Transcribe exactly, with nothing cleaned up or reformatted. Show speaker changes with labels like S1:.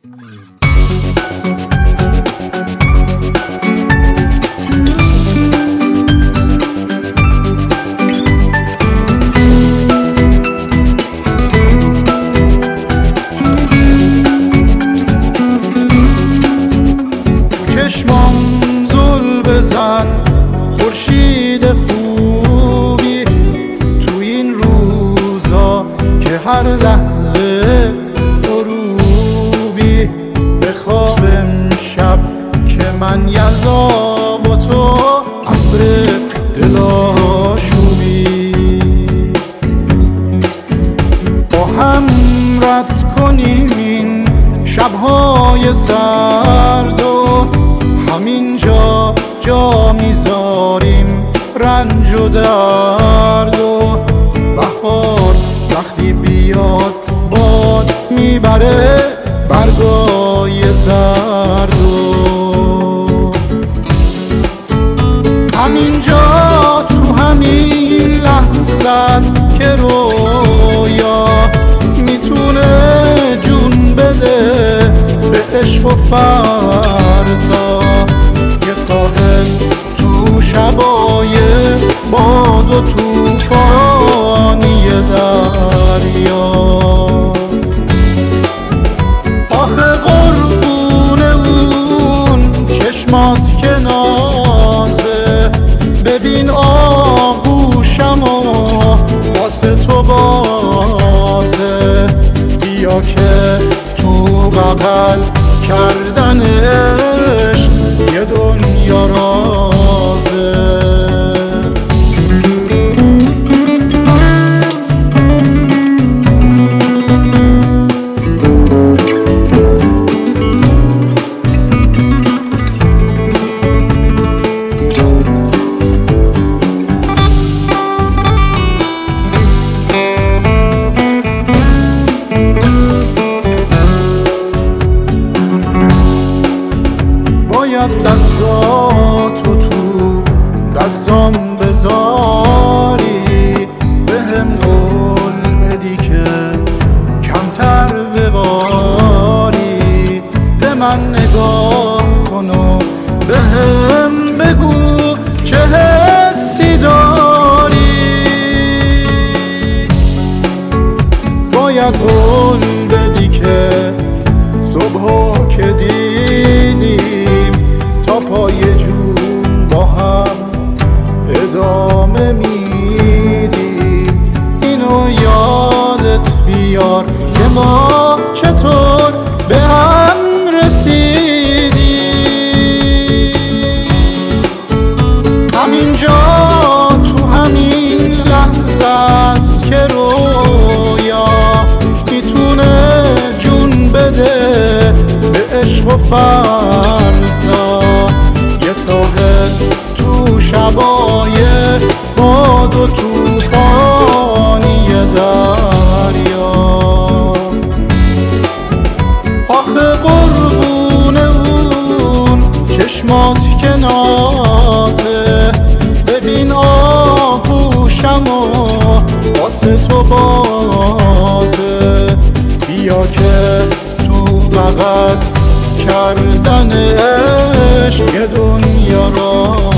S1: چشمام زل بزن خورشید خوبی تو این روزا که هر لحظه غروبی. بخواب امشب که من یلدا با تو ابر دلاشوبی. با هم رد کنیم این شبهای سرد و همینجا جا میذاریم رنج و درد. و بهار وقتی بیاد باد میبره برگای زرد. و همینجا تو همین لحظه است که رویا میتونه جون بده به عشق و فردا. یه ساحل تو شبای باد و توفانی دریا. آخه قربون اون چشمات که نازه، ببین آغوشم و واسه تو بازه. بیا که تو بغل کردنش یه دنیا رازه. باید دستاتو تو دستام بذاری، به هم قول بدی که کمتر بباری. به من نگاه کن و به هم بگو چه حسی داری. باید قول بدی که صبحو که دیدیم تا پای جون با هم ادامه میدیم. اینو یادت بیار که ما چطور به هم رسیدیم. همینجا تو همین لحظه است که رویا میتونه جون بده به عشق و فردا. یه ساحل تو شبای باد و توفانی دریا. آخه قربون اون چشمات که نازه، ببین آغوشم و واسه تو بازه. بیا که تو بغل کردنش یه دنیا را